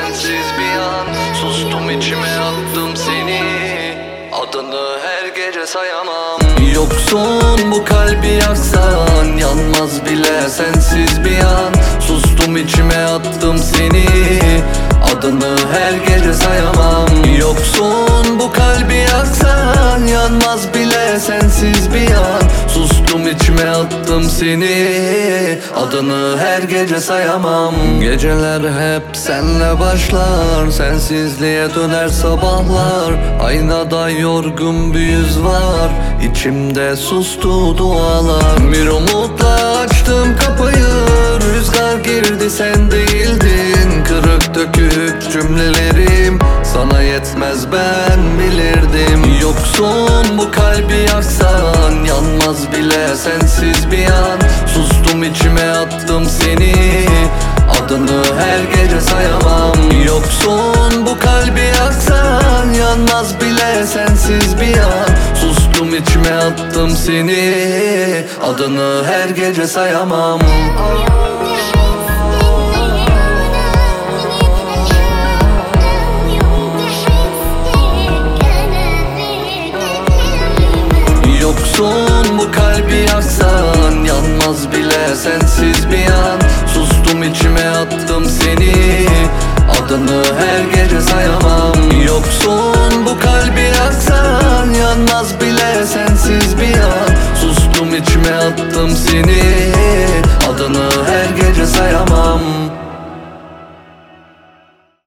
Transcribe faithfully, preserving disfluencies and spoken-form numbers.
sensiz bir an. Sustum içime attım seni, adını her gece sayamam. Yoksun bu kalbi yaksan, yanmaz bile sensiz bir an. Sustum içime attım seni, adını her gece sayamam. Yoksun bu kalbi yaksan, yanmaz bile sensiz bir an. Sustum içime attım seni, adını her gece sayamam. Geceler hep senle başlar, sensizliğe döner sabahlar. Aynada yorgun bir yüz var, içimde sustu dualar. Bir umutla açtım kapıyı, rüzgar girdi sen değildin. Kırık dökük cümlelerim sana yetmez ben bilirdim. Yoksun bu kalbi yaksan, yanmaz bile sensiz bir an. Sustum içime attım seni, adını her gece sayamam. Yoksun bu kalbi yaksan, yanmaz bile sensiz bir an. Sustum içime attım seni, adını her gece sayamam. Yoksun bu kalbi yaksan, yanmaz bile sensiz bir an. Sustum içime attım seni, adını her gece sayamam. Yoksun bu kalbi yaksan, yanmaz bile sensiz bir an. Sustum içime attım seni, adını her gece sayamam.